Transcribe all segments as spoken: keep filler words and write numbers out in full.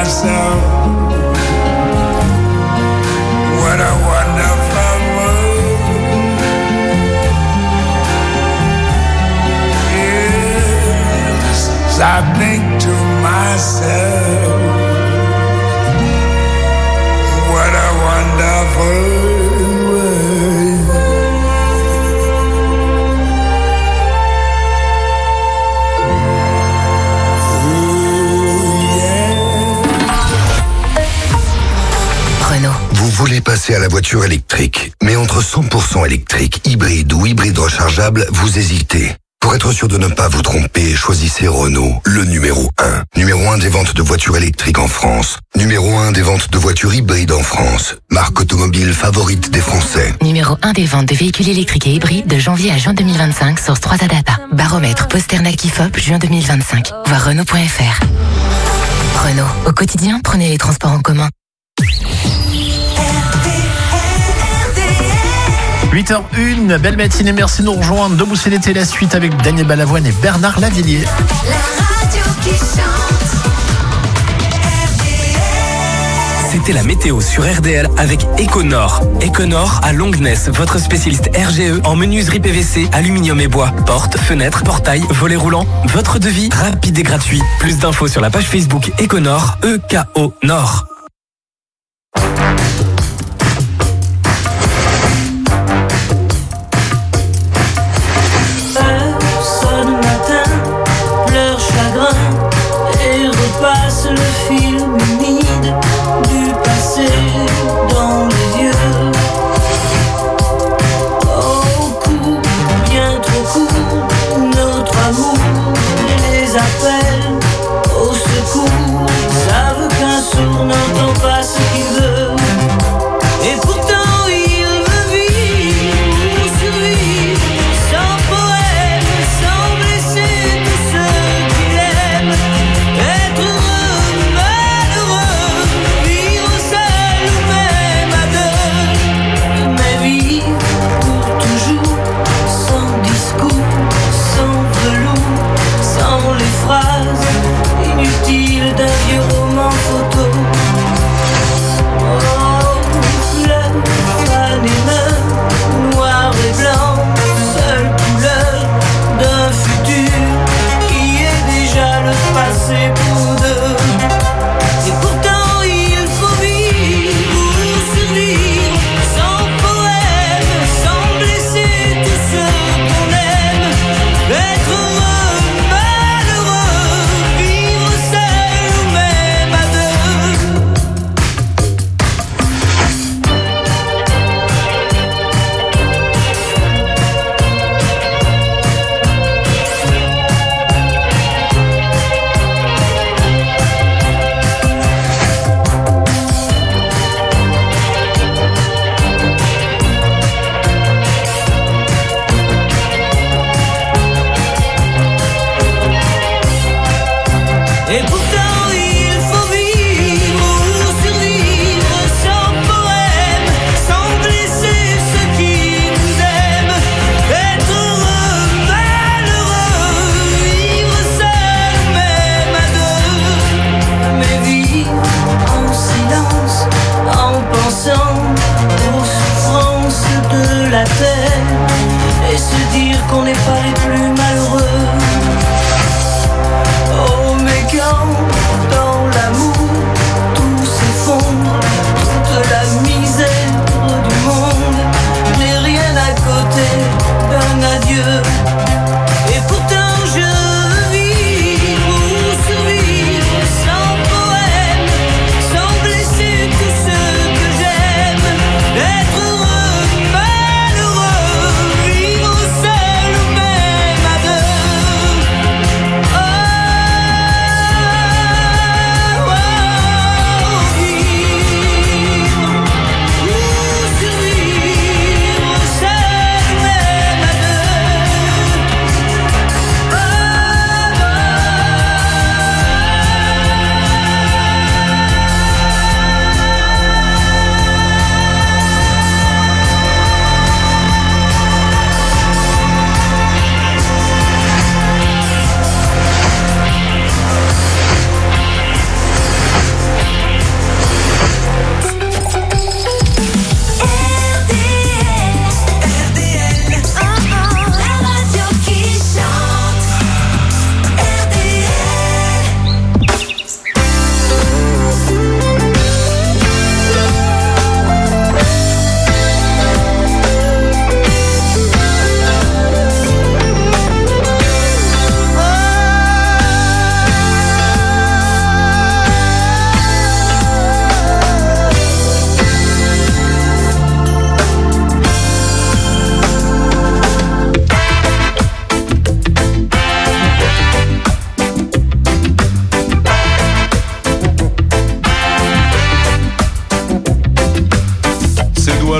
myself, what a wonderful world. Yes, I think to myself, what a wonderful world. Vous voulez passer à la voiture électrique, mais entre cent pour cent électrique, hybride ou hybride rechargeable, vous hésitez. Pour être sûr de ne pas vous tromper, choisissez Renault, le numéro un. Numéro un des ventes de voitures électriques en France. Numéro un des ventes de voitures hybrides en France. Marque automobile favorite des Français. Numéro un des ventes de véhicules électriques et hybrides de janvier à juin deux mille vingt-cinq, source trois A Data. Baromètre Posternak I F O P, juin deux mille vingt-cinq. Voir Renault point F R. Renault, au quotidien, prenez les transports en commun. huit heures une, belle matinée, merci de nous rejoindre. Debout c'est l'été, la suite avec Daniel Balavoine et Bernard Lavillier. La radio qui chante. C'était la météo sur R D L avec Econor. Econor à Longnes, votre spécialiste R G E en menuiserie P V C, aluminium et bois. Portes, fenêtres, portails, volets roulants. Votre devis rapide et gratuit. Plus d'infos sur la page Facebook Econor, E K O Nord. Repasse le film humide du passé dans les yeux. Oh, court, bien trop court, notre amour les appelle au secours. Ils savent qu'un sourd n'entend pas ce qu'il veut. Et pourtant il veut vivre, survivre, sans poème, sans blesser tous ceux qu'il aime. Être heureux, malheureux, vivre seul ou même à deux. Mais vivre pour toujours, sans discours, sans velours, sans les phrases inutiles d'un vieux roman photo. Oh, fleur, fan et meurt, noir et blanc, seule couleur d'un futur qui est déjà le passé pour deux. Et pourtant il faut vivre pour survivre, sans poème, sans blesser tous ceux qu'on aime. Être heureux, malheureux, vivre seul ou même à deux. Et pourtant il faut vivre ou survivre, sans poème, sans blesser ceux qui nous aiment. Être heureux, malheureux, vivre seul, même à deux. Mais vivre en silence, en pensant aux souffrances de la terre, et se dire qu'on n'est pas les plus malheureux. Oh, mais quand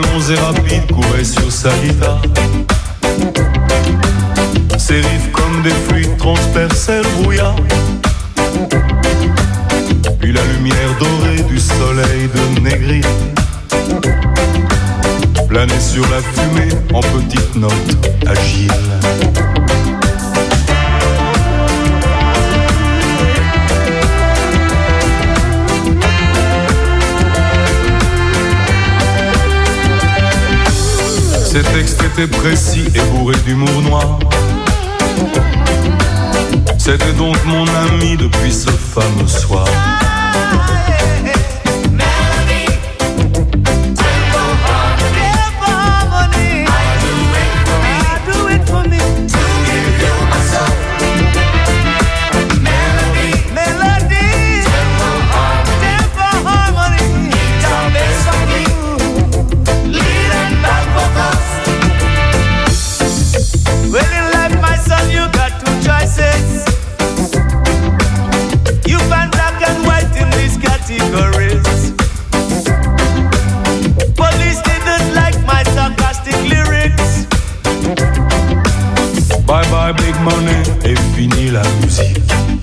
long et rapide courait sur sa guitare. Ses riffs comme des fluides transperçaient le brouillard. Puis la lumière dorée du soleil de Négri planait sur la fumée en petites notes agiles. Ces textes étaient précis et bourrés d'humour noir. C'était donc mon ami depuis ce fameux soir. Bye bye big money et fini la musique.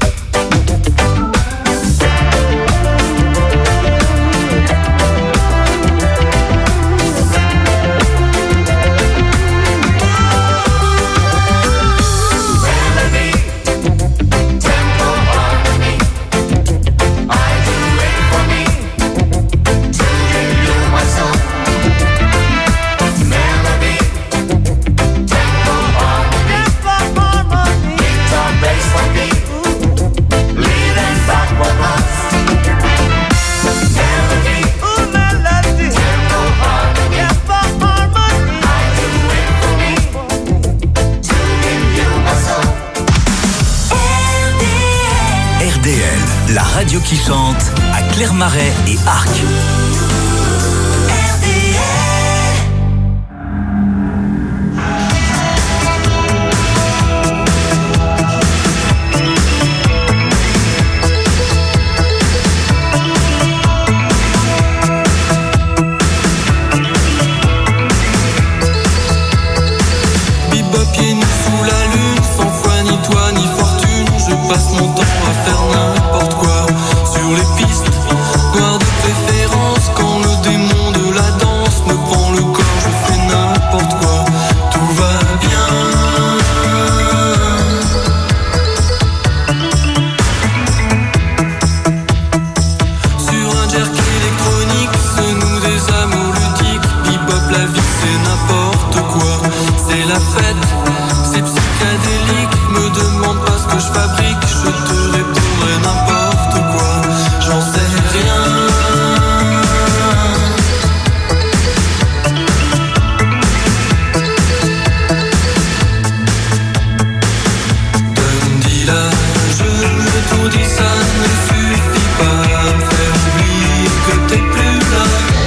La radio qui chante à Clermarais et Arc. Bebop pieds nus sous la lune, sans foi ni toi ni fortune, je passe mon temps à faire n'importe quoi sur les pistes noires de préférence. Quand le démon de la danse me prend le corps, je fais n'importe quoi, tout va bien. Sur un jerk électronique se nouent des amours ludiques. Bebop, la vie c'est n'importe quoi, c'est la fête, c'est psychédélique. Me demande pas ce que je fabrique, je te répondrai n'importe quoi, j'en sais rien. Dundee là, je me tout dis, ça ne suffit pas à me faire oublier que t'es plus là.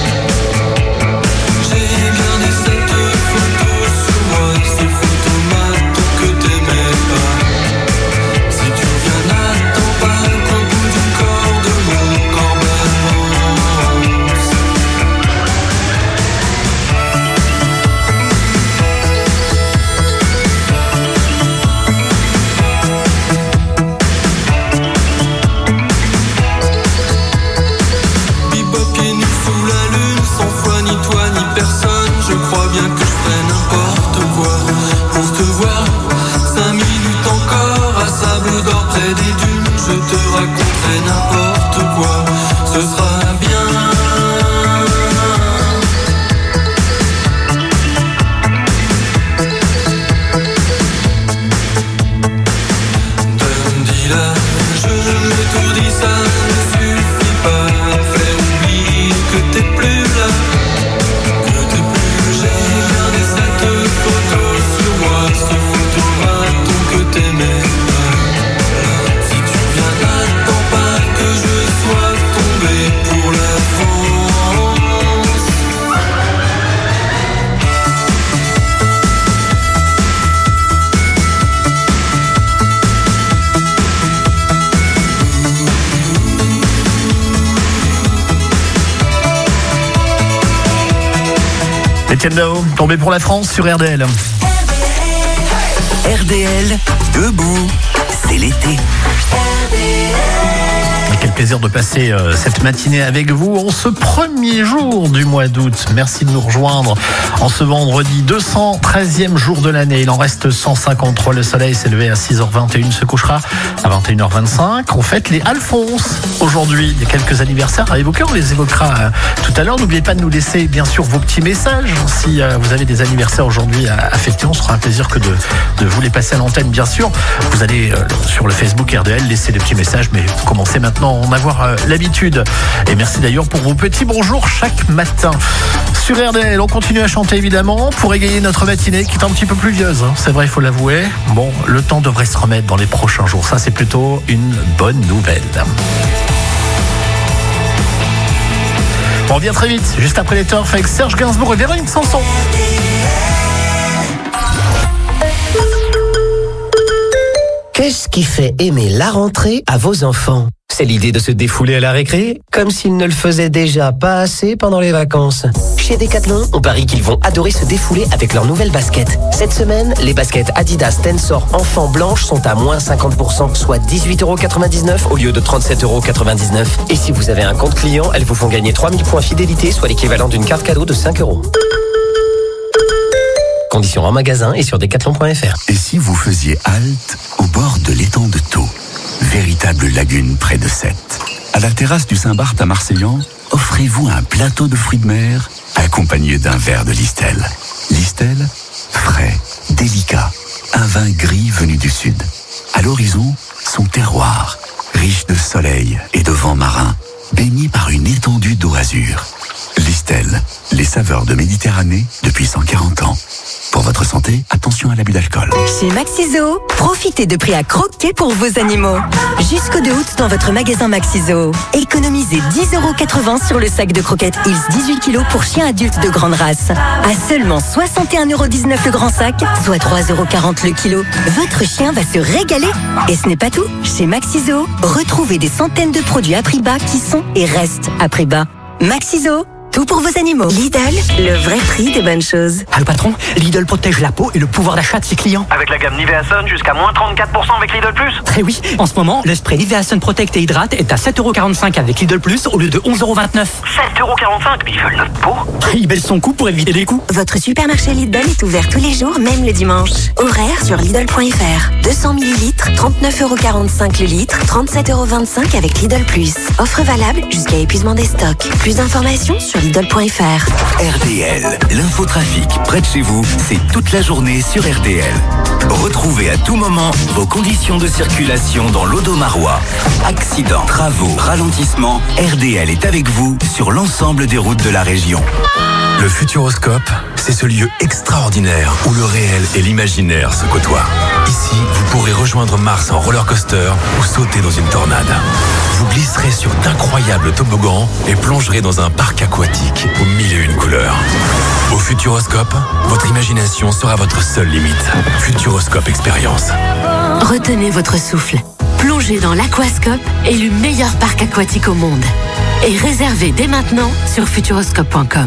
J'ai gardé cette photo sur moi, ces photos m'attendent que t'aimais pas. Si tu reviens, n'attends pas qu'au bout du corps de mon corps balance. Bebop pieds nus sous la lune, sans foi ni toi ni personne, je crois bien que je ferais n'importe quoi pour te voir. Cinq minutes encore à sable d'or près des dunes, je te raconterai n'importe quoi, ce sera bien. Dundee là, je me tout dis, ça ne suffit pas à me faire oublier que t'es plus là, que t'es plus. J'ai gardé cette photo sur moi, ces photos m'attendent que t'aimais pas. Si tu viens, n'attends pas que je sois tombé. Weekendo, tombé pour la France sur R D L. R D L, debout, c'est l'été. Quel plaisir de passer euh, cette matinée avec vous en ce premier jour du mois d'août. Merci de nous rejoindre en ce vendredi deux cent treizième jour de l'année. Il en reste cent cinquante-trois. Le soleil s'est levé à six heures vingt et une, se couchera à vingt et une heures vingt-cinq. On fête les Alphonse aujourd'hui. Il y a quelques anniversaires à évoquer. On les évoquera euh, tout à l'heure. N'oubliez pas de nous laisser bien sûr vos petits messages. Si euh, vous avez des anniversaires aujourd'hui à, à fêter, on se fera un plaisir que de, de vous les passer à l'antenne bien sûr. Vous allez euh, sur le Facebook R D L laisser des petits messages, mais commencez maintenant en avoir euh, l'habitude. Et merci d'ailleurs pour vos petits bonjours chaque matin. Sur R D L, on continue à chanter évidemment pour égayer notre matinée qui est un petit peu pluvieuse. Hein. C'est vrai, il faut l'avouer. Bon, le temps devrait se remettre dans les prochains jours. Ça, c'est plutôt une bonne nouvelle. On revient très vite, juste après les Turfs avec Serge Gainsbourg et Véronique Sanson. Qu'est-ce qui fait aimer la rentrée à vos enfants ? C'est l'idée de se défouler à la récré, comme s'ils ne le faisaient déjà pas assez pendant les vacances. Chez Decathlon, on parie qu'ils vont adorer se défouler avec leurs nouvelles baskets. Cette semaine, les baskets Adidas Tensor enfants blanches sont à moins cinquante pour cent, soit dix-huit euros quatre-vingt-dix-neuf au lieu de trente-sept euros quatre-vingt-dix-neuf. Et si vous avez un compte client, elles vous font gagner trois mille points fidélité, soit l'équivalent d'une carte cadeau de cinq euros. Conditions en magasin et sur decathlon point f r. Et si vous faisiez halte au bord de l'étang de Thau, véritable lagune près de Sète, à la terrasse du Saint-Barth à Marseillan, offrez-vous un plateau de fruits de mer accompagné d'un verre de Listel. Listel, frais, délicat, un vin gris venu du sud. À l'horizon, son terroir, riche de soleil et de vent marin, baigné par une étendue d'eau azur. Listel, les saveurs de Méditerranée depuis cent quarante ans. Pour votre santé, attention à l'abus d'alcool. Chez Maxiso, profitez de prix à croquer pour vos animaux. Jusqu'au deux août dans votre magasin Maxiso. Économisez dix euros quatre-vingts sur le sac de croquettes Hills dix-huit kilos pour chiens adultes de grande race. À seulement soixante et un euros dix-neuf le grand sac, soit trois euros quarante le kilo. Votre chien va se régaler. Et ce n'est pas tout. Chez Maxiso, retrouvez des centaines de produits à prix bas qui sont et restent à prix bas. Maxiso, tout pour vos animaux. Lidl, le vrai prix des bonnes choses. Ah, le patron, Lidl protège la peau et le pouvoir d'achat de ses clients. Avec la gamme Nivea Sun, jusqu'à moins trente-quatre pour cent avec Lidl Plus. Eh oui, en ce moment, le spray Nivea Sun Protect et Hydrate est à sept euros quarante-cinq avec Lidl Plus au lieu de onze euros vingt-neuf. sept euros quarante-cinq, mais ils veulent notre peau. Ils baissent son coût pour éviter les coûts. Votre supermarché Lidl est ouvert tous les jours, même le dimanche. Horaire sur Lidl point f r. deux cents millilitres, trente-neuf euros quarante-cinq le litre, trente-sept euros vingt-cinq avec Lidl Plus. Offre valable jusqu'à épuisement des stocks. Plus d'informations sur Lidl point f r. R D L, l'infotrafic près de chez vous, c'est toute la journée sur R D L. Retrouvez à tout moment vos conditions de circulation dans l'Audomarois. Accidents, travaux, ralentissements, R D L est avec vous sur l'ensemble des routes de la région. Le Futuroscope, c'est ce lieu extraordinaire où le réel et l'imaginaire se côtoient. Ici, vous pourrez rejoindre Mars en roller coaster ou sauter dans une tornade. Vous glisserez sur d'incroyables toboggans et plongerez dans un parc aquatique aux mille et une couleurs. Au Futuroscope, votre imagination sera votre seule limite. Futuroscope Expérience. Retenez votre souffle. Plongez dans l'Aquascope, élu meilleur parc aquatique au monde. Et réservez dès maintenant sur futuroscope point com.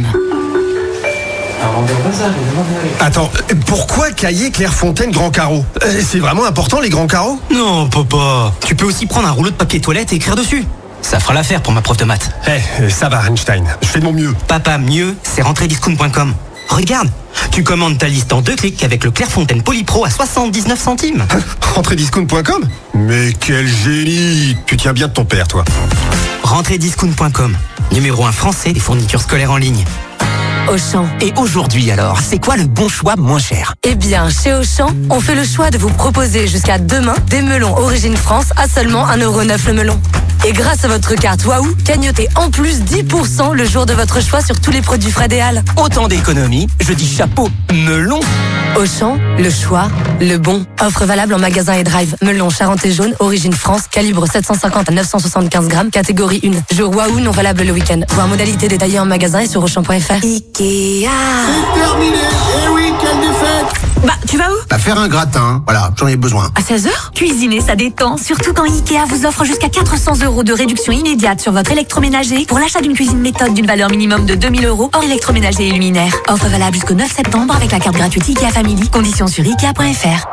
Attends, pourquoi cahier Clairefontaine Grand Carreau? C'est vraiment important les grands carreaux? Non, papa. Tu peux aussi prendre un rouleau de papier toilette et écrire dessus. Ça fera l'affaire pour ma prof de maths. Eh, hey, ça va Einstein, je fais de mon mieux. Papa, mieux, c'est rentrée discount point com. Regarde, tu commandes ta liste en deux clics avec le Clairefontaine Polypro à soixante-dix-neuf centimes. rentrée discount point com? Mais quel génie! Tu tiens bien de ton père, toi. rentrée discount point com, numéro un français des fournitures scolaires en ligne. Auchan. Et aujourd'hui alors, c'est quoi le bon choix moins cher? Eh bien, chez Auchan, on fait le choix de vous proposer jusqu'à demain des melons Origine France à seulement un euro neuf le melon. Et grâce à votre carte Waouh, cagnotez en plus dix pour cent le jour de votre choix sur tous les produits Fred et Al. Autant d'économies, je dis chapeau, melon. Auchan, le choix, le bon. Offre valable en magasin et drive. Melon Charentais jaune, Origine France, calibre sept cent cinquante à neuf cent soixante-quinze grammes, catégorie un. Jour Waouh, non valable le week-end. Voir modalité détaillée en magasin et sur auchan point f r. Ikea. C'est terminé. Eh oui, quelle défaite! Bah, tu vas où? Bah, faire un gratin. Voilà, j'en ai besoin. À seize heures? Cuisiner, ça détend. Surtout quand Ikea vous offre jusqu'à quatre cents euros de réduction immédiate sur votre électroménager pour l'achat d'une cuisine méthode d'une valeur minimum de deux mille euros hors électroménager et luminaire. Offre valable jusqu'au neuf septembre avec la carte gratuite Ikea Family. Conditions sur ikea point f r.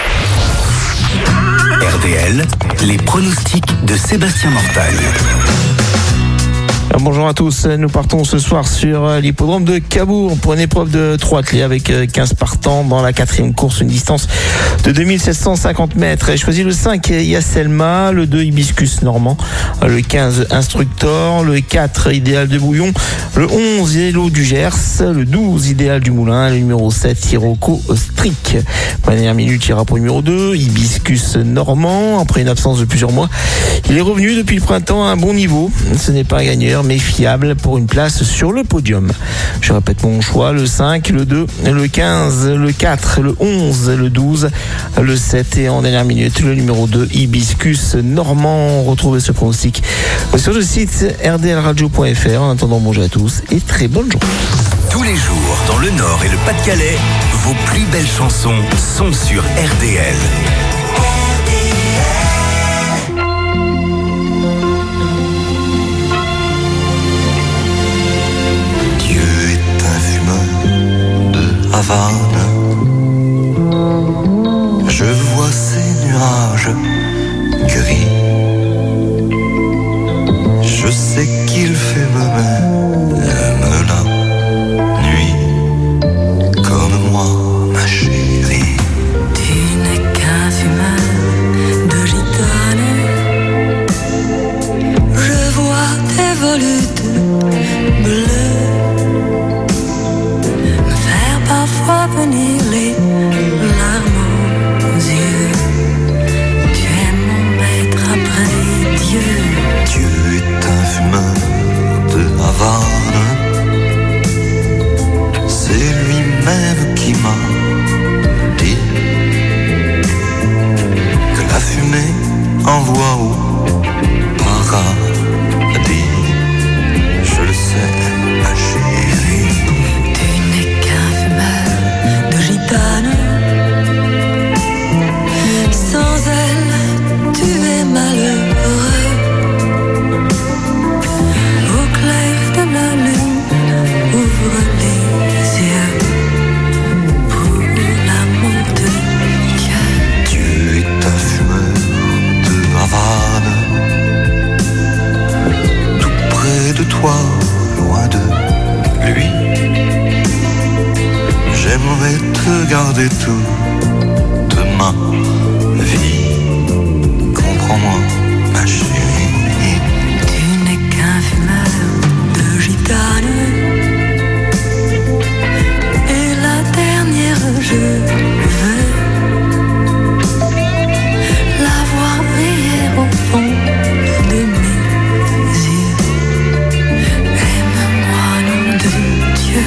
R D L, les pronostics de Sébastien Mortagne. Bonjour à tous, nous partons ce soir sur l'hippodrome de Cabourg pour une épreuve de trois attelés avec quinze partants dans la quatrième course, une distance de deux mille sept cent cinquante mètres. J'ai choisi le cinq Yasselma, le deux Hibiscus Normand, le quinze Instructor, le quatre Idéal de Bouillon, le onze Yellow du Gers, le douze Idéal du Moulin, le numéro sept Hiroko Strick. Dernière minute, il ira pour le numéro deux Hibiscus Normand. Après une absence de plusieurs mois, il est revenu depuis le printemps à un bon niveau. Ce n'est pas un gagneur, mais fiable pour une place sur le podium. Je répète mon choix, le cinq, le deux, le quinze, le quatre, le onze, le douze, le sept et en dernière minute, le numéro deux, Hibiscus Normand. Retrouvez ce pronostic sur le site r d l radio point f r. En attendant, bonjour à tous et très bonne journée. Tous les jours, dans le Nord et le Pas-de-Calais, vos plus belles chansons sont sur R D L. Havane, je vois ces nuages gris. Je sais qu'il fait me même la nuit, comme moi, ma chérie. Tu n'es qu'un fumeur de gitane. Je vois tes volutes bleues parfois venir les larmes aux yeux. Tu es mon maître après Dieu. Dieu est un fumeur de Havane. C'est lui-même qui m'a dit que la fumée envoie au paradis. Je le sais, ma chérie. Sans elle, tu es malheureux. Au clair de la lune, ouvre les yeux pour l'amour de Dieu. Dieu est un fumeur de Havane, tout près de toi, loin de lui. J'aimerais te garder toute ma vie. Comprends-moi, ma chérie. Tu n'es qu'un fumeur de gitane. Et la dernière, je veux la voir briller au fond de mes yeux. Aime-moi, nom de Dieu.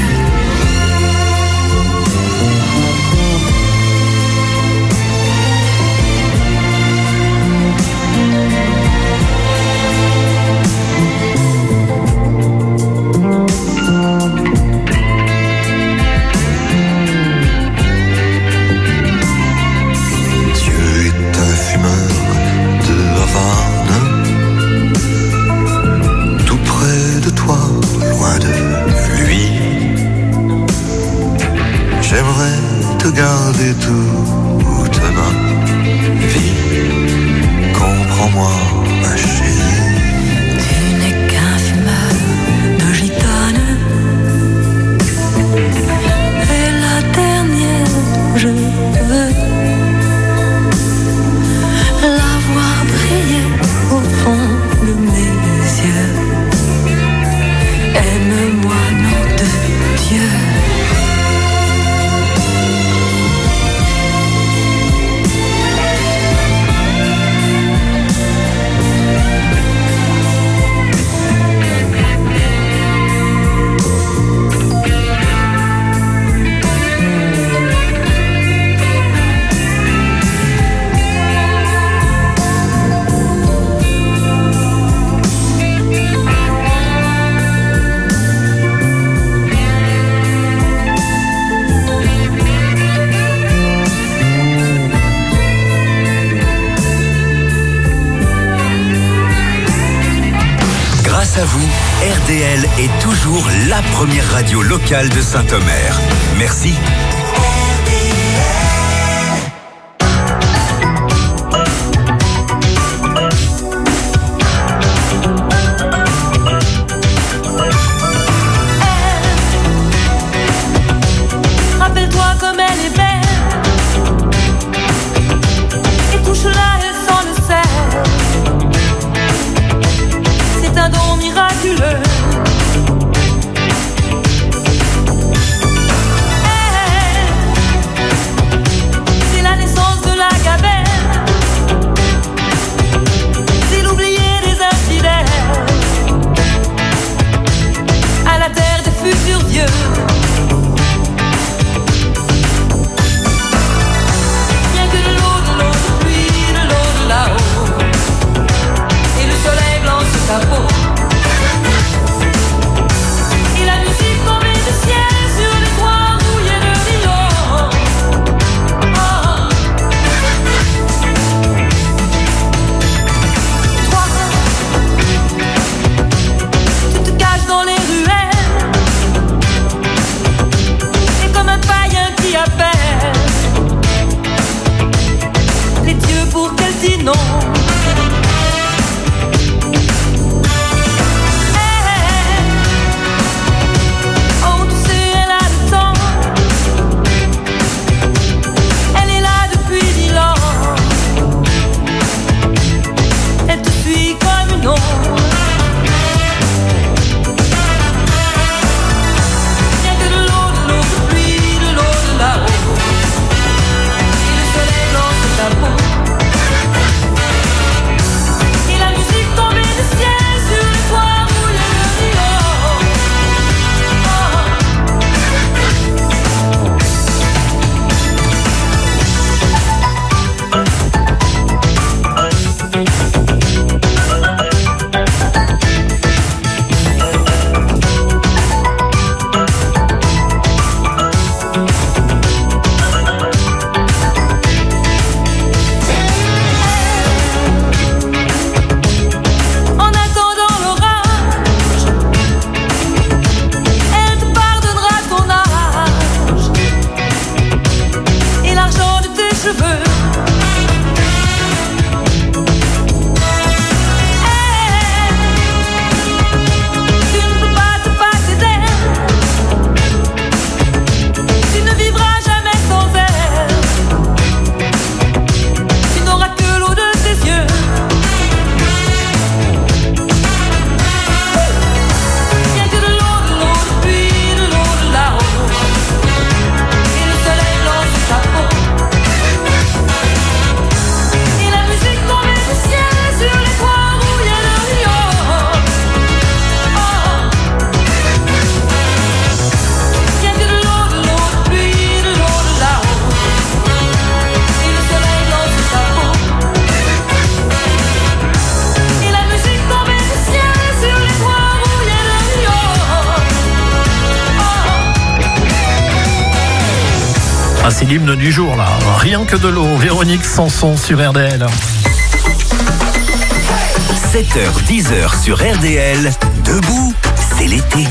J'aimerais te garder toute ma vie. Comprends-moi, ma chérie. Tu n'es qu'un fumeur de gitane. Et la dernière, je veux la voir briller au fond de mes yeux. Aime-moi, nom de Dieu. Grâce à vous, R D L est toujours la première radio locale de Saint-Omer. Merci. Rappelle-toi comme elle est belle, et touche-la, elle sent le sel. C'est un don miraculeux. C'est la naissance de la gabelle. C'est l'oublié des infidèles. À la terre des futurs dieux. Sa peau. Et la musique tombée du ciel sur les toits rouillés de Rio. Oh. Toi, tu te caches dans les ruelles, et comme un païen qui appelle les dieux pour qu'elle dise non. Ah, c'est l'hymne du jour là, rien que de l'eau. Véronique Sanson sur R D L. sept heures dix heures sur R D L, debout, c'est l'été.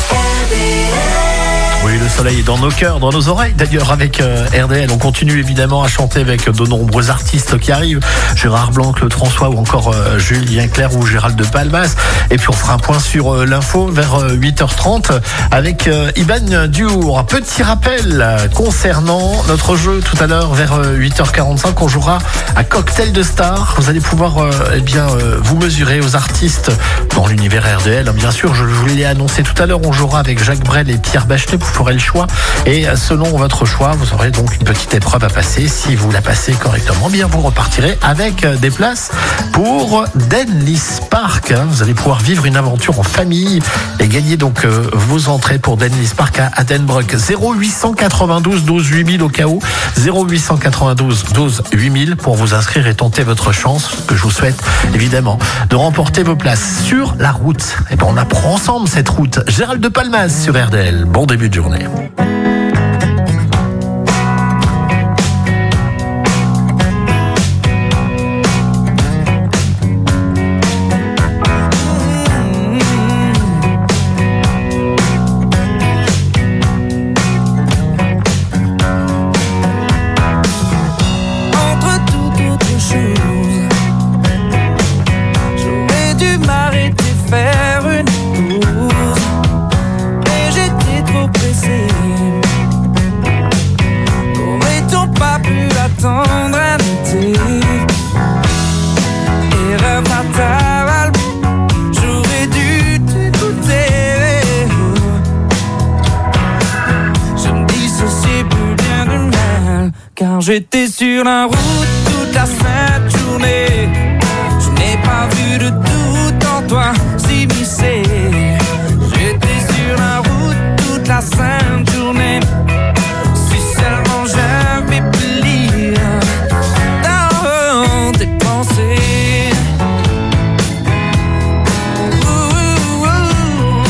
Oui, le soleil est dans nos cœurs, dans nos oreilles. D'ailleurs, avec euh, R D L, on continue évidemment à chanter avec de nombreux artistes qui arrivent. Gérard Blanc, Claude François ou encore euh, Julien Clerc ou Gérald de Palmas. Et puis on fera un point sur euh, l'info vers euh, huit heures trente avec euh, Iban Duhour. Petit rappel euh, concernant notre jeu tout à l'heure vers euh, huit heures quarante-cinq. On jouera à Cocktail de Stars. Vous allez pouvoir euh, eh bien euh, vous mesurer aux artistes dans l'univers R D L. Bien sûr, je vous l'ai annoncé tout à l'heure, on jouera avec Jacques Brel et Pierre Bachelet. Vous ferez le choix et selon votre choix, vous aurez donc une petite épreuve à passer. Si vous la passez correctement, bien vous repartirez avec des places pour Denlis Park. Vous allez pouvoir vivre une aventure en famille et gagner donc euh, vos entrées pour Denlis Park à Adenbroek. zéro huit cent quatre-vingt-douze douze huit mille au cas où. zéro huit cent quatre-vingt-douze douze huit mille pour vous inscrire et tenter votre chance. Ce que je vous souhaite évidemment de remporter vos places sur la route. Et ben on apprend ensemble cette route. Gérald de Palmas sur R D L. Bon début de journée. dû m'arrêter, faire une pause, mais j'étais trop pressé. Aurait-on pas pu attendre un été? Erreur fatale, j'aurais dû t'écouter. Je me dissociais plus bien du mal, car j'étais sur la route toute la sainte journée. Je n'ai pas vu de doute en toi s'immiscer. J'étais sur la route toute la sainte journée. Si seulement j'avais pu lire dans tes pensées. Ouh, ouh, ouh.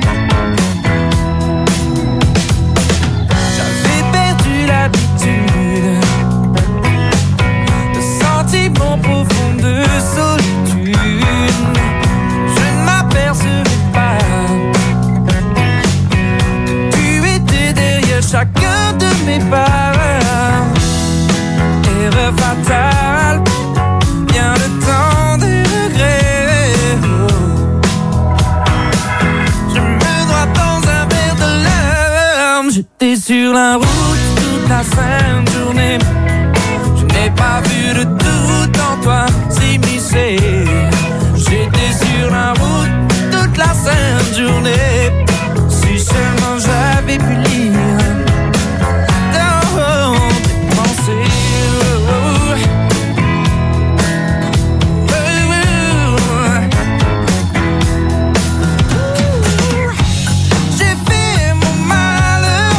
J'avais perdu l'habitude de sentiments profonds de solitude. Je ne m'apercevais pas que tu étais derrière chacun de mes pas. Erreur fatale, bien le temps des regrets. Je me noie dans un verre de larmes. J'étais sur la route toute la sainte journée. Je n'ai pas vu de doute en toi s'immiscer. J'étais sur la route toute la sainte journée. Si seulement j'avais pu lire dans tes pensées. J'ai fait mon malheur.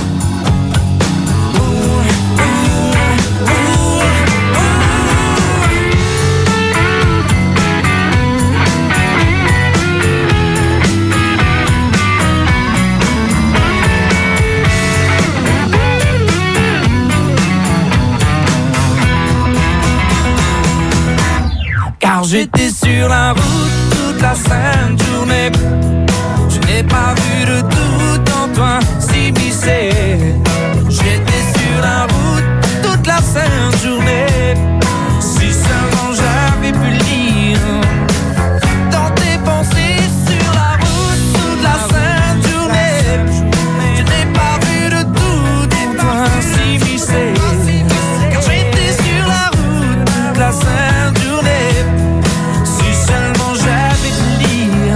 Car j'étais sur la route toute la sainte journée. Je n'ai pas vu de doute en toi s'immiscer. J'étais sur la route toute la sainte journée. Si seulement j'avais pu lire dans tes pensées. Sur la route toute la sainte journée. Je n'ai pas vu de doute en toi s'immiscer. Car j'étais sur la route toute la sainte journée. Si seulement j'avais pu lire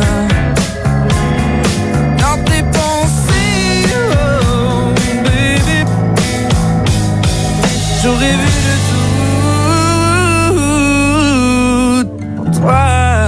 dans tes pensées, oh baby. J'aurais vu de tout toi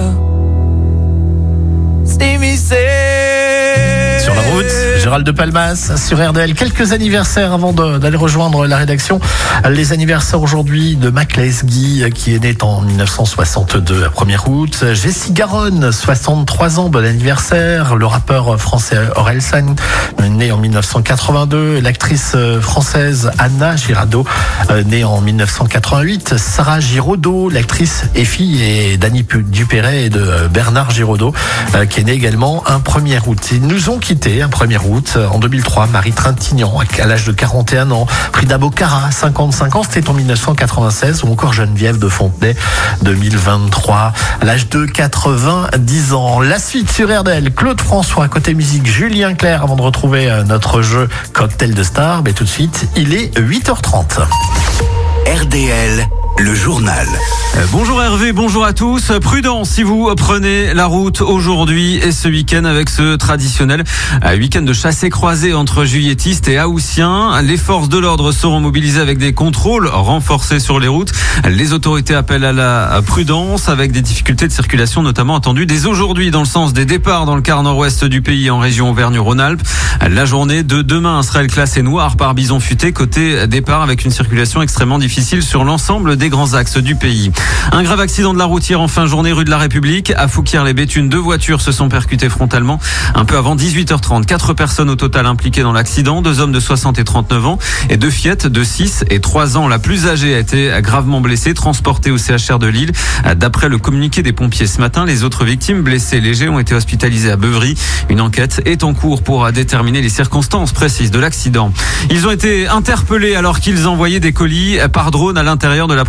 s'immiscer. Sur la route, Gérald de Palmas sur R D L. Quelques anniversaires avant de- d'aller rejoindre la rédaction. Les anniversaires aujourd'hui de Mac Lesguy, qui est né en mille neuf cent soixante-deux, à premier août. Jessie Garonne, soixante-trois ans, bon anniversaire. Le rappeur français Orelsan, né en mille neuf cent quatre-vingt-deux. L'actrice française Anna Girardot, euh, née en mille neuf cent quatre-vingt-huit. Sarah Giraudot, l'actrice et fille et d'Annie Dupéret et de Bernard Giraudot, euh, qui est née également un premier août. Ils nous ont quittés un premier août en deux mille trois. Marie Trintignant, à l'âge de quarante et un ans. Frida Bocara, cinquante-cinq ans, c'était en mille neuf cent quatre-vingt-seize. Ou encore Geneviève de Fontenay, deux mille vingt-trois, à l'âge de quatre-vingt-dix ans. La suite sur R D L, Claude François, côté musique, Julien Clerc, avant de retrouver notre jeu Cocktail de Star. Mais tout de suite, il est huit heures trente. R D L, le journal. Euh, Bonjour Hervé, bonjour à tous. Prudent si vous prenez la route aujourd'hui et ce week-end avec ce traditionnel euh, week-end de chassé-croisé entre juilletistes et haussiens. Les forces de l'ordre seront mobilisées avec des contrôles renforcés sur les routes. Les autorités appellent à la prudence avec des difficultés de circulation notamment attendues dès aujourd'hui dans le sens des départs dans le quart nord-ouest du pays en région Auvergne-Rhône-Alpes. La journée de demain sera elle classée noire par bison futé côté départ avec une circulation extrêmement difficile sur l'ensemble des grands axes du pays. Un grave accident de la route hier en fin de journée rue de la République. À Fouquier-les-Béthunes, deux voitures se sont percutées frontalement un peu avant dix-huit heures trente. Quatre personnes au total impliquées dans l'accident, deux hommes de soixante et trente-neuf ans et deux fillettes de six et trois ans. La plus âgée a été gravement blessée, transportée au C H R de Lille. D'après le communiqué des pompiers ce matin, les autres victimes blessées légers ont été hospitalisées à Beuvry. Une enquête est en cours pour déterminer les circonstances précises de l'accident. Ils ont été interpellés alors qu'ils envoyaient des colis par drone à l'intérieur de la prison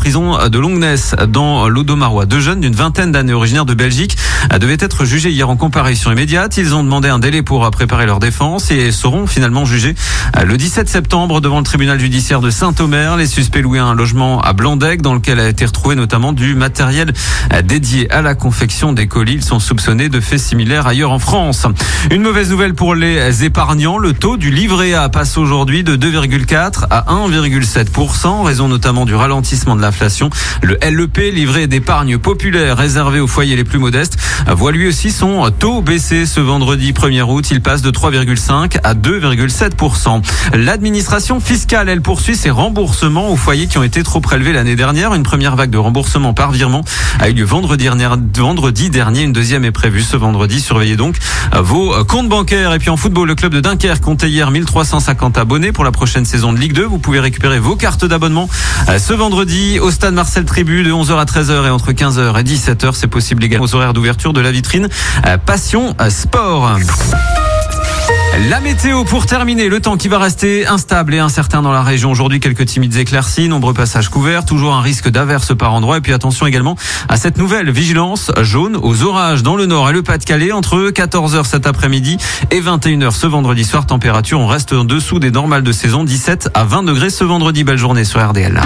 prison de Longness dans l'Audomarois. Deux jeunes d'une vingtaine d'années originaires de Belgique devaient être jugés hier en comparution immédiate. Ils ont demandé un délai pour préparer leur défense et seront finalement jugés le dix-sept septembre devant le tribunal judiciaire de Saint-Omer. Les suspects louaient un logement à Blandec dans lequel a été retrouvé notamment du matériel dédié à la confection des colis. Ils sont soupçonnés de faits similaires ailleurs en France. Une mauvaise nouvelle pour les épargnants. Le taux du livret A passe aujourd'hui de deux virgule quatre à un virgule sept pour cent, en raison notamment du ralentissement de l'inflation. Le L E P, livret d'épargne populaire réservé aux foyers les plus modestes, voit lui aussi son taux baisser ce vendredi premier août. Il passe de trois virgule cinq à deux virgule sept pour cent. L'administration fiscale, elle poursuit ses remboursements aux foyers qui ont été trop prélevés l'année dernière. Une première vague de remboursement par virement a eu lieu vendredi dernier. Vendredi dernier, une deuxième est prévue ce vendredi. Surveillez donc vos comptes bancaires. Et puis en football, le club de Dunkerque comptait hier mille trois cent cinquante abonnés pour la prochaine saison de Ligue deux. Vous pouvez récupérer vos cartes d'abonnement ce vendredi au stade Marcel Tribu de onze heures à treize heures et entre quinze heures et dix-sept heures. C'est possible également aux horaires d'ouverture de la vitrine Passion Sport. La météo pour terminer, le temps qui va rester instable et incertain dans la région. Aujourd'hui, quelques timides éclaircies, nombreux passages couverts, toujours un risque d'averse par endroit. Et puis attention également à cette nouvelle vigilance jaune aux orages dans le nord et le Pas-de-Calais entre quatorze heures cet après-midi et vingt et une heures ce vendredi soir. Température, on reste en dessous des normales de saison, dix-sept à vingt degrés ce vendredi. Belle journée sur R D L.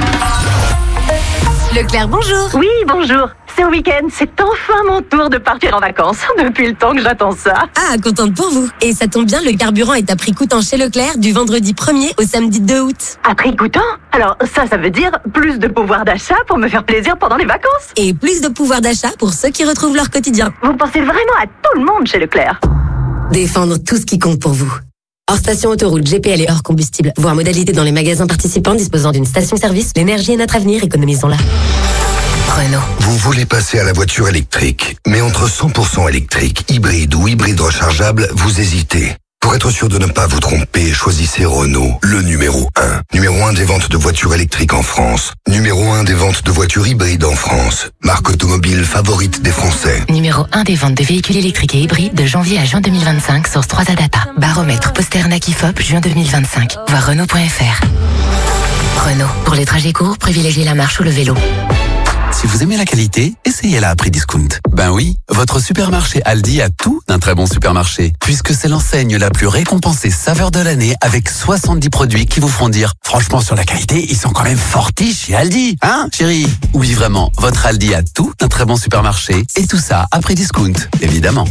Leclerc, bonjour. Oui, bonjour. C'est au week-end, c'est enfin mon tour de partir en vacances. Depuis le temps que j'attends ça. Ah, contente pour vous. Et ça tombe bien, le carburant est à prix coûtant chez Leclerc du vendredi premier au samedi deux août. À prix coûtant? Alors ça, ça veut dire plus de pouvoir d'achat pour me faire plaisir pendant les vacances. Et plus de pouvoir d'achat pour ceux qui retrouvent leur quotidien. Vous pensez vraiment à tout le monde chez Leclerc. Défendre tout ce qui compte pour vous. Hors station autoroute, G P L et hors combustible. Voir modalité dans les magasins participants disposant d'une station-service. L'énergie est notre avenir, économisons-la. Renault. Vous voulez passer à la voiture électrique, mais entre cent pour cent électrique, hybride ou hybride rechargeable, vous hésitez. Pour être sûr de ne pas vous tromper, choisissez Renault, le numéro un. Numéro un des ventes de voitures électriques en France. Numéro un des ventes de voitures hybrides en France. Marque automobile favorite des Français. Numéro un des ventes de véhicules électriques et hybrides de janvier à juin deux mille vingt-cinq, source trois A Data. Baromètre Posternak I F O P, juin deux mille vingt-cinq. Voir Renault point F R. Renault. Pour les trajets courts, privilégiez la marche ou le vélo. Si vous aimez la qualité, essayez-la à prix discount. Ben oui, votre supermarché Aldi a tout d'un très bon supermarché, puisque c'est l'enseigne la plus récompensée saveur de l'année avec soixante-dix produits qui vous feront dire « Franchement, sur la qualité, ils sont quand même fortis chez Aldi, hein, chérie ?» Oui, vraiment, votre Aldi a tout d'un très bon supermarché, et tout ça à prix discount, évidemment.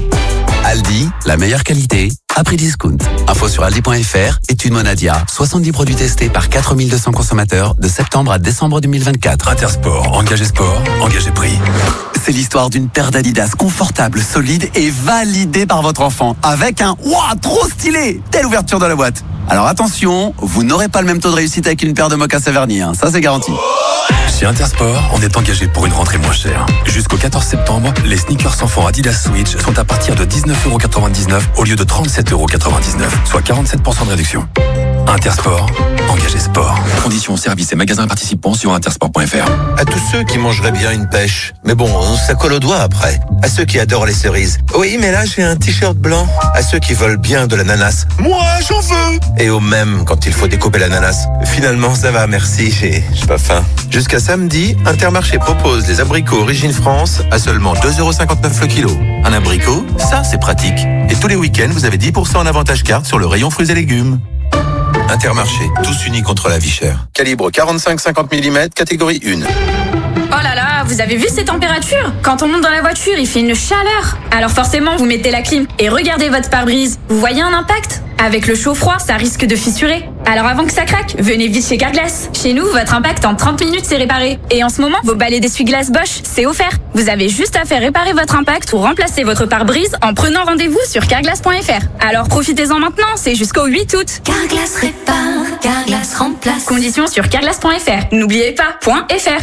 Aldi, la meilleure qualité, à prix discount. Info sur aldi point F R, étude Monadia, soixante-dix produits testés par quatre mille deux cents consommateurs de septembre à décembre deux mille vingt-quatre. Intersport, engagé sport, engagé prix. C'est l'histoire d'une paire d'Adidas confortable, solide et validée par votre enfant. Avec un « Ouah, trop stylé !» Telle ouverture de la boîte. Alors attention, vous n'aurez pas le même taux de réussite avec une paire de mocassins vernis, hein. Ça c'est garanti. Chez Intersport, on est engagé pour une rentrée moins chère. Jusqu'au quatorze septembre, les sneakers enfants Adidas Switch sont à partir de dix-neuf euros quatre-vingt-dix-neuf au lieu de trente-sept euros quatre-vingt-dix-neuf, soit quarante-sept pour cent de réduction. Intersport, engagé sport. Conditions, services et magasins participants sur intersport point F R. À tous ceux qui mangeraient bien une pêche, mais bon, ça colle aux doigts après. À ceux qui adorent les cerises, oui, mais là j'ai un t-shirt blanc. À ceux qui veulent bien de l'ananas, moi j'en veux. Et au même quand il faut découper l'ananas. Finalement ça va, merci, j'ai j'ai pas faim. Jusqu'à samedi, Intermarché propose les abricots Origine France à seulement deux euros cinquante-neuf le kilo. Un abricot, ça c'est pratique. Et tous les week-ends, vous avez dix pour cent en avantage carte sur le rayon fruits et légumes. Intermarché, tous unis contre la vie chère. Calibre quarante-cinq cinquante millimètres, catégorie un. Oh là là, vous avez vu ces températures? Quand on monte dans la voiture, il fait une chaleur. Alors forcément, vous mettez la clim et regardez votre pare-brise. Vous voyez un impact? Avec le chaud-froid, ça risque de fissurer. Alors avant que ça craque, venez vite chez Carglass. Chez nous, votre impact en trente minutes, c'est réparé. Et en ce moment, vos balais d'essuie-glace Bosch, c'est offert. Vous avez juste à faire réparer votre impact ou remplacer votre pare-brise en prenant rendez-vous sur carglass point F R. Alors profitez-en maintenant, c'est jusqu'au huit août. Carglass répare, Carglass remplace. Conditions sur carglass point F R. N'oubliez pas, .fr.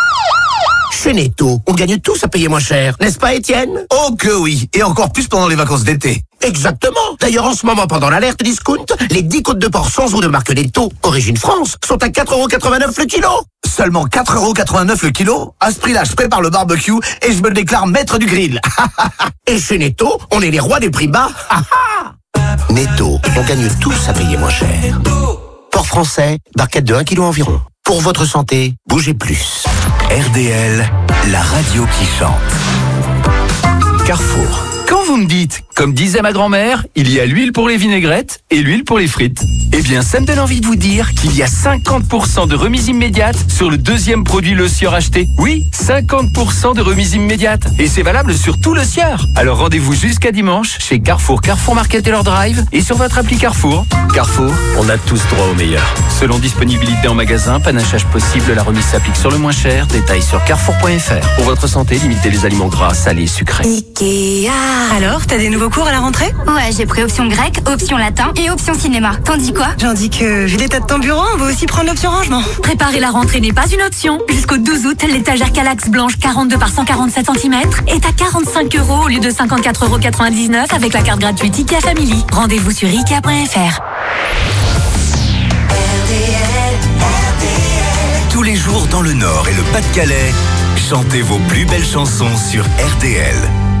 Chez Netto, on gagne tous à payer moins cher, n'est-ce pas Étienne? Oh que oui, et encore plus pendant les vacances d'été. Exactement. D'ailleurs, en ce moment, pendant l'alerte discount, les dix côtes de porc sans eau de marque Netto, Origine France, sont à quatre euros quatre-vingt-neuf le kilo. Seulement quatre euros quatre-vingt-neuf le kilo? À ce prix-là, je prépare le barbecue et je me déclare maître du grill. Et chez Netto, on est les rois des prix bas. Netto, on gagne tous à payer moins cher. Porc français, barquette de un kilo environ. Pour votre santé, bougez plus. R D L, la radio qui chante. Carrefour. Quand vous me dites, comme disait ma grand-mère, il y a l'huile pour les vinaigrettes et l'huile pour les frites. Eh bien, ça me donne envie de vous dire qu'il y a cinquante pour cent de remise immédiate sur le deuxième produit Le Sieur acheté. Oui, cinquante pour cent de remise immédiate. Et c'est valable sur tout Le Sieur. Alors rendez-vous jusqu'à dimanche chez Carrefour, Carrefour Market et leur drive et sur votre appli Carrefour. Carrefour, on a tous droit au meilleur. Selon disponibilité en magasin, panachage possible, la remise s'applique sur le moins cher. Détails sur carrefour point f r. Pour votre santé, limitez les aliments gras, salés, sucrés. Ikea. Alors, t'as des nouveaux cours à la rentrée? Ouais, j'ai pris option grec, option latin et option cinéma. T'en dis quoi? J'en dis que, vu l'état de ton bureau, on va aussi prendre l'option rangement. Préparer la rentrée n'est pas une option. Jusqu'au douze août, l'étagère Calax blanche quarante-deux par cent quarante-sept centimètres est à quarante-cinq euros au lieu de cinquante-quatre euros quatre-vingt-dix-neuf avec la carte gratuite Ikea Family. Rendez-vous sur ikea point f r. Tous les jours dans le Nord et le Pas-de-Calais, chantez vos plus belles chansons sur R D L.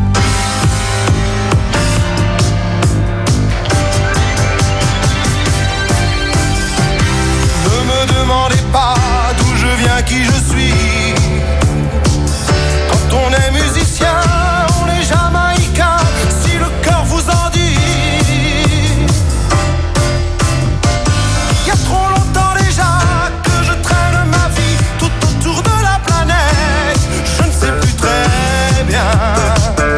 Ne demandez pas d'où je viens, qui je suis. Quand on est musicien, on est jamaïcain, si le cœur vous en dit. Il y a trop longtemps déjà que je traîne ma vie tout autour de la planète. Je ne sais plus très bien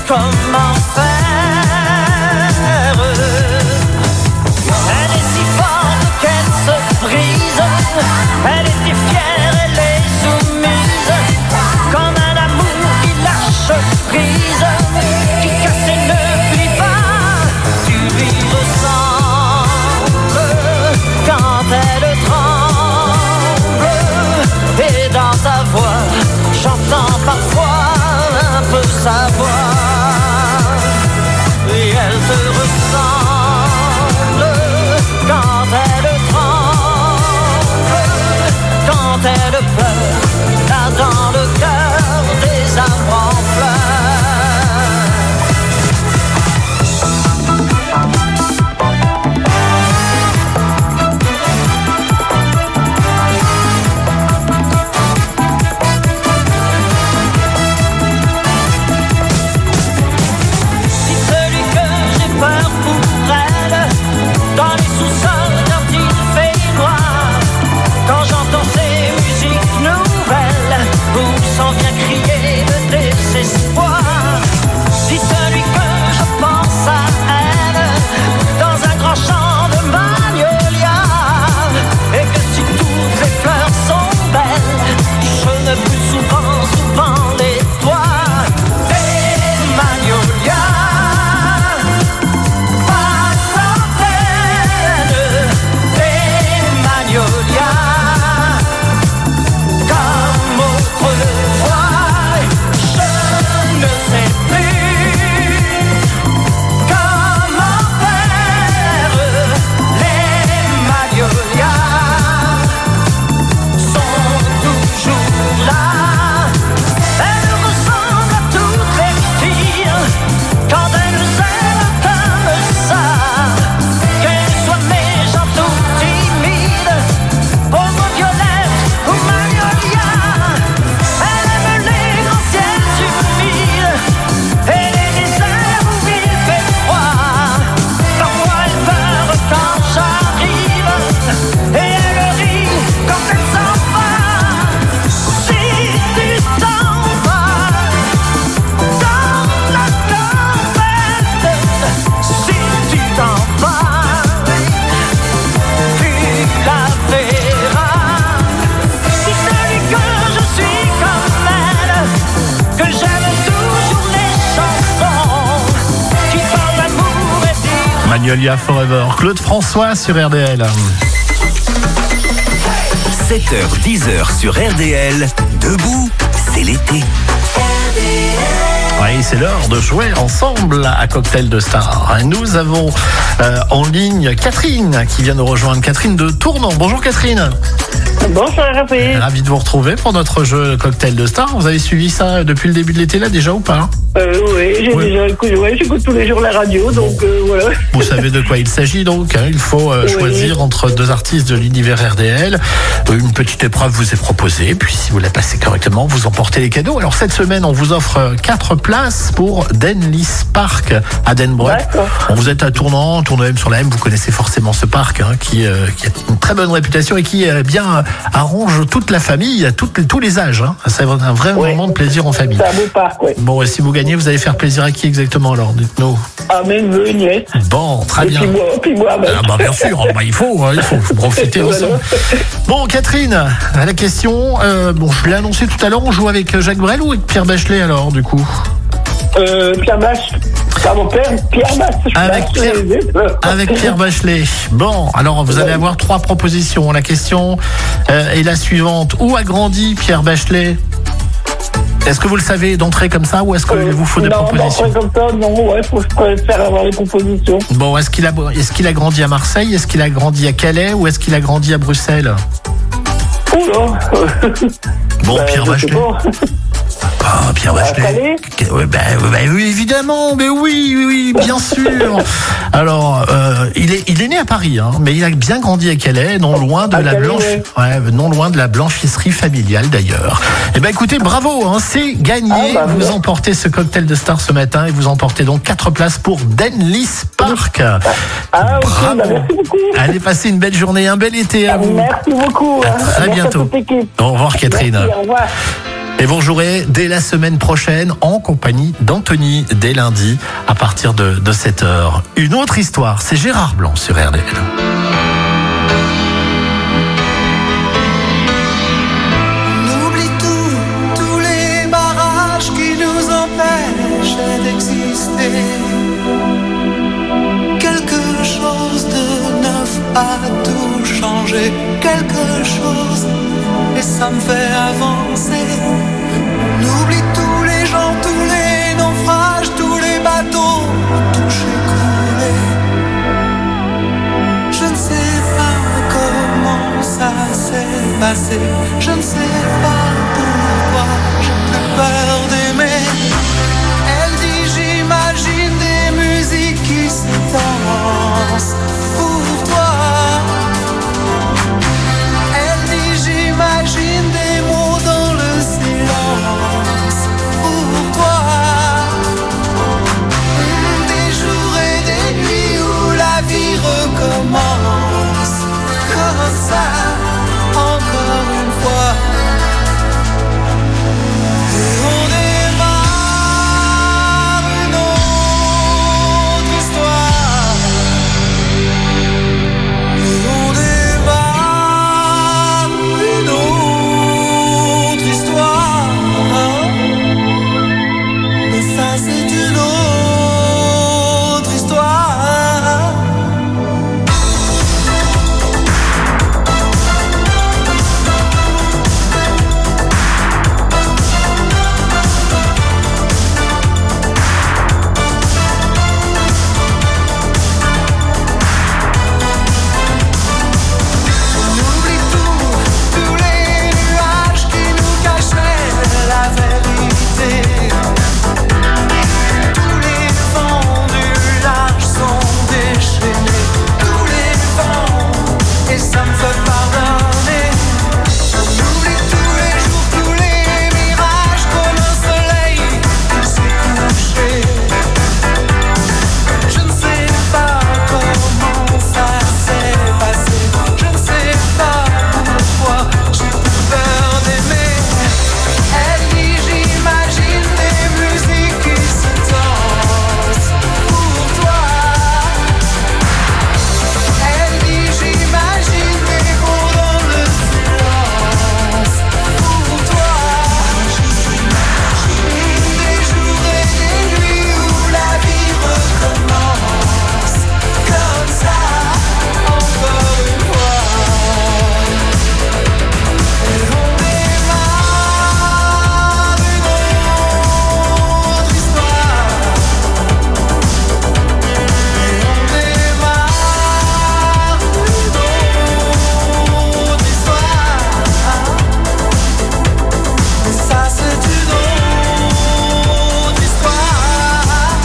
comment faire. Elle est si forte qu'elle se brise. Elle était fière, elle est soumise. Comme un amour qui lâche prise, qui casse et ne plie pas. Tu lui ressembles quand elle tremble. Et dans ta voix, j'entends parfois un peu sa voix. Et elle te ressemble quand elle tremble, quand elle pleure, là dans le cœur des arbres en Magnolia Forever. Claude François sur R D L. sept heures dix heures sur R D L. Debout, c'est l'été. Oui, c'est l'heure de jouer ensemble à Cocktail de Stars. Nous avons euh, en ligne Catherine qui vient nous rejoindre. Catherine de Tournon. Bonjour Catherine. Bonsoir Raphaël. Ravi de vous retrouver pour notre jeu Cocktail de Stars. Vous avez suivi ça depuis le début de l'été là déjà ou pas? euh, Oui, j'ai oui. déjà écouté, ouais, j'écoute tous les jours la radio, donc euh, voilà. Vous savez de quoi il s'agit donc, hein. Il faut euh, oui. choisir entre deux artistes de l'univers R D L. Une petite épreuve vous est proposée, puis si vous la passez correctement, vous emportez les cadeaux. Alors cette semaine, on vous offre quatre places pour Denlis Park à Denbroek. Vous êtes à Tournon, Tournon M sur la M, vous connaissez forcément ce parc hein, qui, euh, qui a une très bonne réputation et qui euh, bien arrange toute la famille à toutes, tous les âges. Hein. C'est un vrai oui. moment de plaisir en famille. C'est un beau parc, oui. Bon, et si vous gagnez, vous allez faire plaisir à qui exactement alors? Dites-nous. À mes neveux, nièces. Bon, très et bien. Puis moi, puis moi, ben. Ah bah bien sûr, bah, il faut, il faut, faut profiter ensemble. Bon, Catherine, à la question, euh, bon, je l'ai annoncé tout à l'heure, on joue avec Jacques Brel ou avec Pierre Bachelet alors, du coup? Euh, Pierre Bachelet. Pardon, Pierre, Pierre Bachelet. Avec Pierre, avec Pierre Bachelet. Bon, alors vous allez avoir trois propositions. La question euh, est la suivante. Où a grandi Pierre Bachelet? Est-ce que vous le savez d'entrée comme ça ou est-ce qu'il euh, vous faut des non, propositions? Non, comme ça, non, ouais, faut que je préfère avoir les propositions. Bon, est-ce qu'il a, est-ce qu'il a grandi à Marseille? Est-ce qu'il a grandi à Calais? Ou est-ce qu'il a grandi à Bruxelles? Oula. Bon, Pierre ben, Bachelet. Ah, Pierre Bachelet. Ouais, ben, ben, oui, évidemment, mais oui, oui, oui, bien sûr. Alors, euh, il est, il est né à Paris, hein, mais il a bien grandi à Calais, non loin de à la Calais, blanche, ouais. Ouais, non loin de la blanchisserie familiale d'ailleurs. Eh ben, écoutez, bravo, hein, c'est gagné. Ah, bah, vous ouais. emportez ce cocktail de stars ce matin et vous emportez donc quatre places pour Denlis Park. Ah, ok, bah, merci beaucoup. Allez, passez une belle journée, un bel été à vous. Merci beaucoup. À très merci bientôt. À au revoir, Catherine. Merci, au revoir. Et vous jouerez dès la semaine prochaine en compagnie d'Anthony, dès lundi, à partir de, de sept heures. Une autre histoire, c'est Gérard Blanc sur R D L. On oublie tout, tous les barrages qui nous empêchent d'exister. Quelque chose de neuf a tout changé. Quelque chose, et ça me fait avancer. On oublie tous les gens, tous les naufrages, tous les bateaux touchés, coulés. Je ne sais pas comment ça s'est passé. Je ne sais pas pourquoi j'ai plus peur d'aimer. Elle dit j'imagine des musiques qui se dansent pour toi. Elle dit j'imagine des mots dans le silence pour toi. Des jours et des nuits où la vie recommence comme ça, encore une fois. Et on démarre une autre histoire. Et on démarre une autre histoire. Mais ça c'est une autre histoire. On oublie tout, tous les nuages qui nous cachaient la vérité. Tous les vents du large sont déchaînés. Tous les vents, et ça me fait pardonner. On oublie tous les jours, tous les mirages comme un soleil qui s'est couché. Je ne sais pas comment ça s'est passé. Je ne sais pas pourquoi j'ai plus peur d'aimer. Elle dit j'imagine des musiques qui se dansent pour toi. Elle dit j'imagine des mots dans le silence pour toi. Des jours et des nuits où la vie recommence comme ça, encore une fois. Et on démarre une autre histoire. Et on démarre une autre histoire. Mais ça c'est une autre histoire.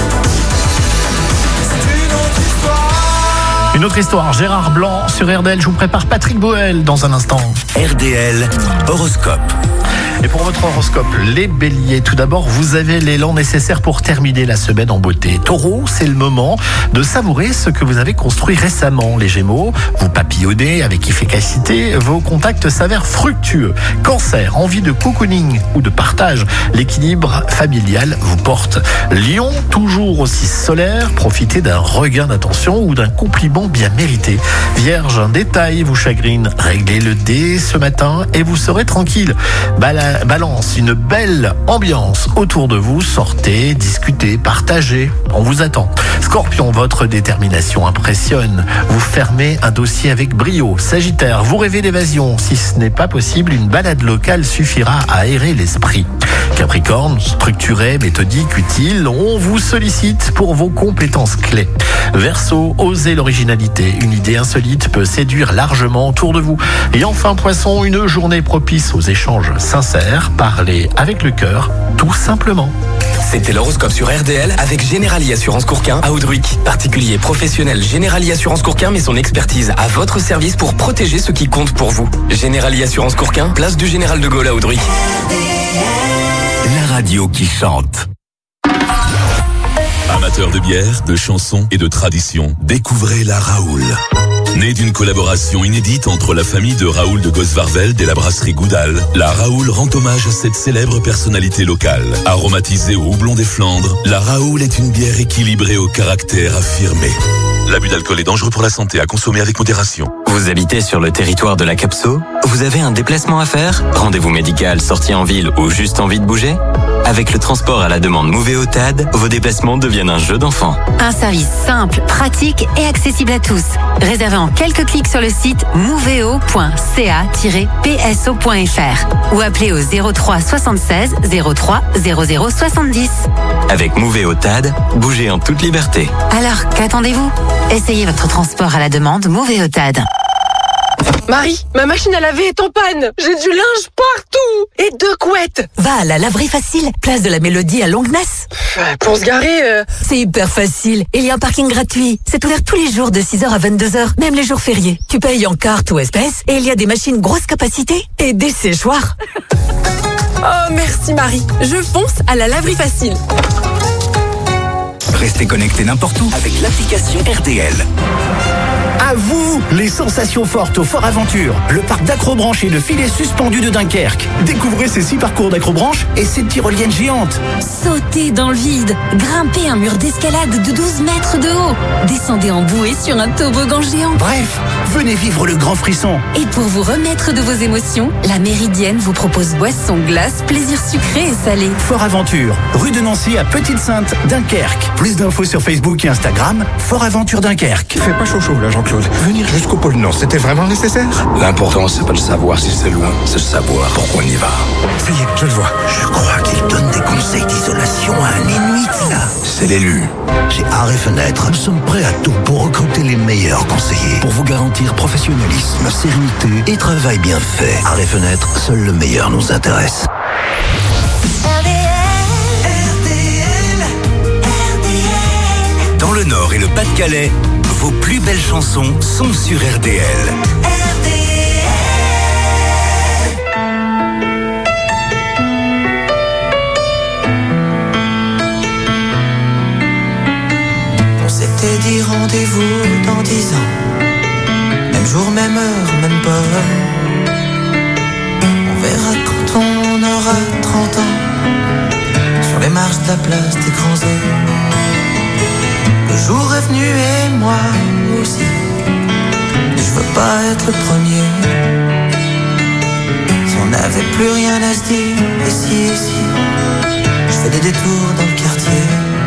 C'est une autre histoire. Une autre histoire, Gérard Blanc sur R D L. Je vous prépare Patrick Boel dans un instant. R D L Horoscope. Et pour votre horoscope, les béliers, tout d'abord, vous avez l'élan nécessaire pour terminer la semaine en beauté. Taureau, c'est le moment de savourer ce que vous avez construit récemment. Les gémeaux, vous papillonnez avec efficacité, vos contacts s'avèrent fructueux. Cancer, envie de cocooning ou de partage, l'équilibre familial vous porte. Lion, toujours aussi solaire, profitez d'un regain d'attention ou d'un compliment bien mérité. Vierge, un détail vous chagrine, réglez le dé ce matin et vous serez tranquille. Bala- Balance, une belle ambiance autour de vous, sortez, discutez, partagez, on vous attend. Scorpion, votre détermination impressionne, vous fermez un dossier avec brio. Sagittaire, vous rêvez d'évasion, si ce n'est pas possible, une balade locale suffira à aérer l'esprit. Capricorne, structuré, méthodique, utile, on vous sollicite pour vos compétences clés. Verseau, osez l'originalité, une idée insolite peut séduire largement autour de vous. Et enfin Poisson, une journée propice aux échanges sincères, parlez avec le cœur, tout simplement. C'était l'horoscope sur R D L avec Generali Assurance Courquin à Audruic. Particulier professionnel, Generali Assurance Courquin met son expertise à votre service pour protéger ce qui compte pour vous. Generali Assurance Courquin, place du Général de Gaulle à Audruic. La radio qui chante. Amateurs de bière, de chansons et de tradition, découvrez la Raoul. Née d'une collaboration inédite entre la famille de Raoul de Gosvarveld et la brasserie Goudal, la Raoul rend hommage à cette célèbre personnalité locale. Aromatisée au houblon des Flandres, la Raoul est une bière équilibrée au caractère affirmé. L'abus d'alcool est dangereux pour la santé, à consommer avec modération. Vous habitez sur le territoire de la Capso? Vous avez un déplacement à faire? Rendez-vous médical, sortie en ville ou juste envie de bouger? Avec le transport à la demande Moveo T A D, vos déplacements deviennent un jeu d'enfant. Un service simple, pratique et accessible à tous. Réservé en quelques clics sur le site moveo point c a tiret p s o point f r ou appelez au zéro trois soixante-seize zéro trois zéro zéro soixante-dix. Avec Moveo T A D, bougez en toute liberté. Alors, qu'attendez-vous? Essayez votre transport à la demande Moveo T A D. Marie, ma machine à laver est en panne. J'ai du linge partout et deux couettes. Va à la laverie facile, place de la Mélodie à Longnes. Pour se garer... Euh... C'est hyper facile. Il y a un parking gratuit. C'est ouvert tous les jours de six heures à vingt-deux heures, même les jours fériés. Tu payes en carte ou espèces et il y a des machines grosse capacité et des séchoirs. Oh, merci Marie. Je fonce à la laverie facile. Restez connectés n'importe où avec l'application R D L. À vous, les sensations fortes au Fort Aventure, le parc d'acrobranche et de filets suspendus de Dunkerque. Découvrez ces six parcours d'acrobranche et ces tyroliennes géantes. Sautez dans le vide, grimpez un mur d'escalade de douze mètres de haut, descendez en bouée sur un toboggan géant. Bref, venez vivre le grand frisson. Et pour vous remettre de vos émotions, la Méridienne vous propose boissons, glaces, plaisirs sucrés et salés. Fort Aventure, rue de Nancy à Petite-Sainte, Dunkerque. Plus d'infos sur Facebook et Instagram, Fort Aventure Dunkerque. Il fait pas chaud chaud là, Jean-Claude. Venir jusqu'au pôle Nord, c'était vraiment nécessaire? L'important, c'est pas de savoir si c'est loin, c'est de savoir pourquoi on y va. Ça y est, je le vois. Je crois qu'il donne des conseils d'isolation à un Inuit, là. C'est l'élu. Chez Arrêt Fenêtre, nous sommes prêts à tout pour recruter les meilleurs conseillers. Pour vous garantir professionnalisme, sérénité et travail bien fait. Arrêt Fenêtre, seul le meilleur nous intéresse. Dans le Nord et le Pas-de-Calais, vos plus belles chansons sont sur R D L. R D L. On s'était dit rendez-vous dans dix ans. Même jour, même heure, même pas. On verra quand on aura trente ans. Sur les marches de la place des grands hommes. Le jour est venu et moi aussi. Je veux pas être le premier. Si on n'avait plus rien à se dire, et si, et si, je fais des détours dans le quartier.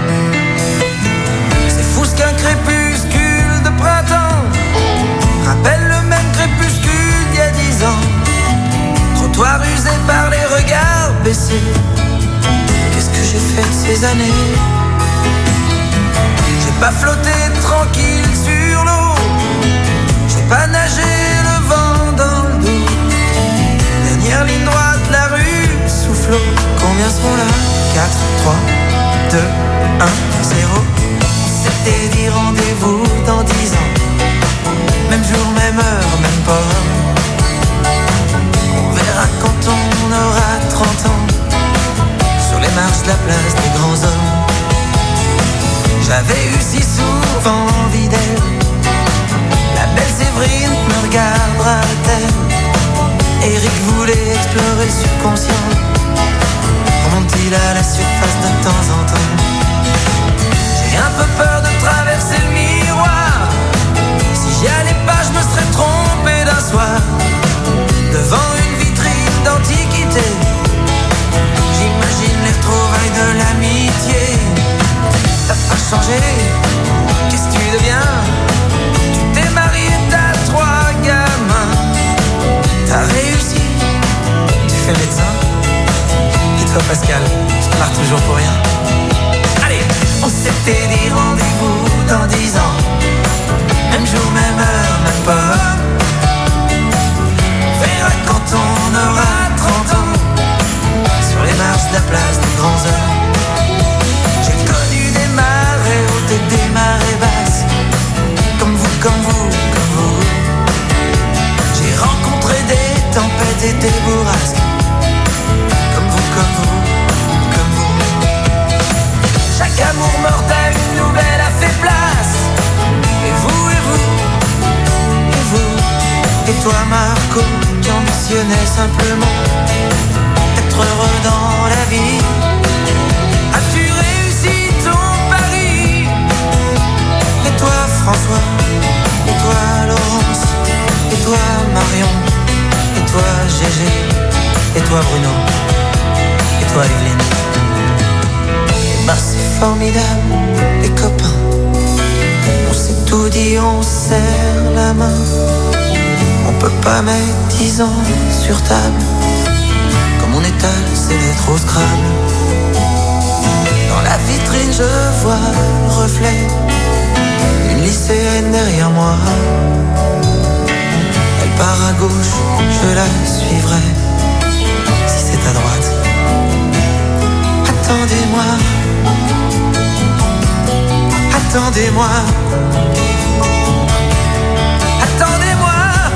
C'est fou ce qu'un crépuscule de printemps rappelle le même crépuscule d'il y a dix ans. Trottoir usé par les regards baissés. Qu'est-ce que j'ai fait de ces années? J'ai pas flotté tranquille sur l'eau, j'ai pas nagé le vent dans le dos. Dernière ligne droite, la rue soufflot. Combien sont là? quatre, trois, deux, un, zéro. C'était dit rendez-vous dans dix ans. Même jour, même heure, même pas. On verra quand on aura trente ans. Sur les marches de la place des grands hommes. J'avais eu si souvent envie d'elle. La belle Séverine me regardera-t-elle? Eric voulait explorer le subconscient. Remonte-t-il à la surface de temps en temps? J'ai un peu peur de traverser le miroir. Si j'y allais pas, je me serais trompé d'un soir. Devant une vitrine d'antiquité, j'imagine les retrouvailles de l'amitié. T'as pas changé, qu'est-ce que tu deviens? Tu t'es marié, t'as trois gamins. T'as réussi, tu fais médecin. Et toi Pascal, tu pars toujours pour rien. Allez, on s'était dit rendez-vous dans dix ans. Même jour, même heure, même pas. On verra quand on aura trente ans. Sur les marches de la place des grands hommes. Marées hautes et des marées basses. Comme vous, comme vous, comme vous. J'ai rencontré des tempêtes et des bourrasques. Comme vous, comme vous, comme vous. Chaque amour mort à une nouvelle a fait place. Et vous, et vous, questionnais simplement être heureux dans la vie. As-tu réussi ton pari? Et toi François, et toi Laurence, et toi Marion, et toi Gégé, et toi Bruno, et toi Evelyne. Et bah c'est formidable les copains, on s'est tout dit, on serre la main. On peut pas mettre dix ans sur table, comme on étale ses lettres au Scrabble. Dans la vitrine je vois le reflet, une lycéenne derrière moi. Elle part à gauche, je la suivrai, si c'est à droite. Attendez-moi, attendez-moi, attendez-moi.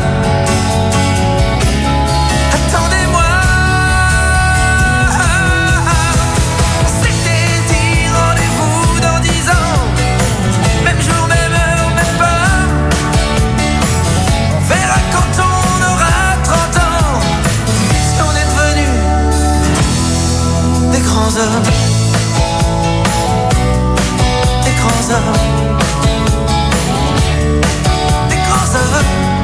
Des grands hommes, des grands hommes, des grands hommes.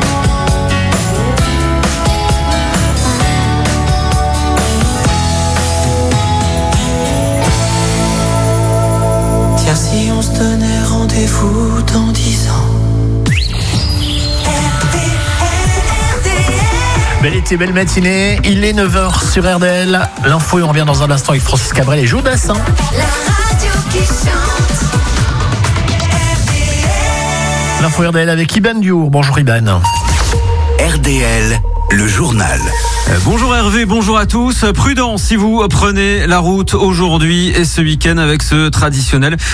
Tiens, si on se donnait rendez-vous dans dix ans. Belle été, belle matinée, il est neuf heures sur R D L. L'info, et on revient dans un instant avec Francis Cabrel et Joe Dassin. La radio qui chante. L'info R D L avec Iban Diour. Bonjour Iban. R D L, le journal. Bonjour Hervé, bonjour à tous. Prudence si vous prenez la route aujourd'hui et ce week-end avec ce traditionnel